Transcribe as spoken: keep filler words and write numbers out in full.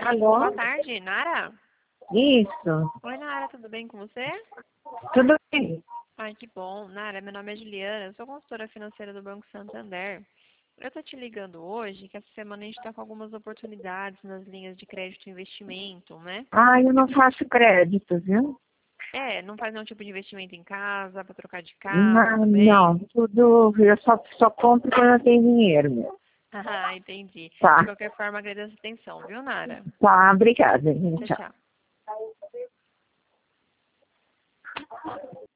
Alô? Boa tarde, Nara? Isso. Oi, Nara, tudo bem com você? Tudo bem? Ai, que bom. Nara, meu nome é Juliana, eu sou consultora financeira do Banco Santander. Eu tô te ligando hoje, que essa semana a gente tá com algumas oportunidades nas linhas de crédito e investimento, né? Ah, eu não faço crédito, viu? É, não faz nenhum tipo de investimento em casa, para trocar de carro Não, também? não, tudo, eu só, só compro quando eu tenho dinheiro mesmo. Ah, entendi. De Tá, qualquer forma, agradeço a atenção, viu, Nara? tá, obrigada, Tchau, gente. tchau.